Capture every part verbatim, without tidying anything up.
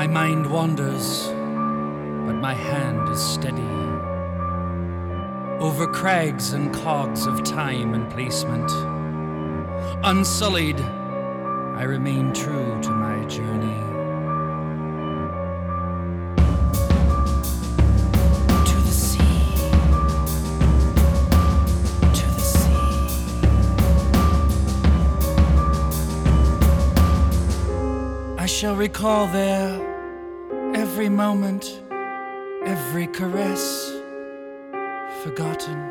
My mind wanders, but my hand is steady. Over crags and cogs of time and placement, unsullied, I remain true to my journey. To the sea, to the sea. I shall recall there every moment, every caress forgotten.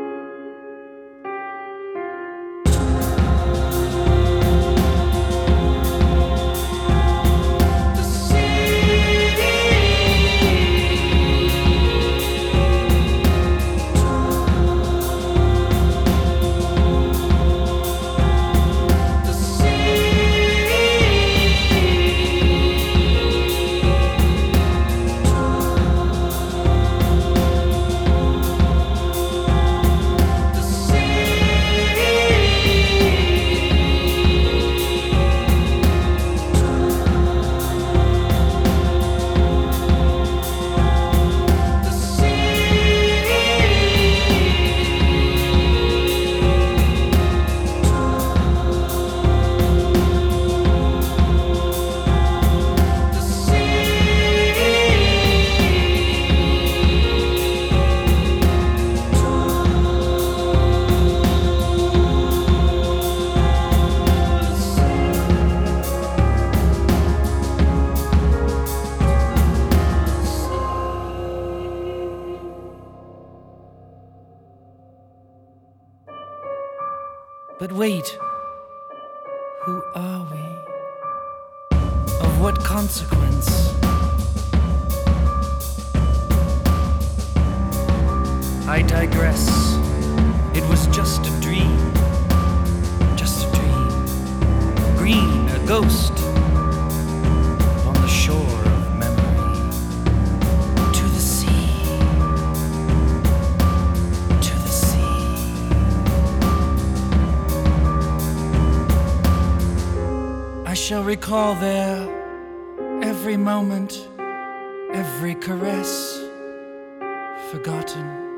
But wait, who are we? Of what consequence? I digress. It was just a dream, just a dream. Green, a ghost, on the shore of memory. To the sea, to the sea. I shall recall there every moment, every caress forgotten.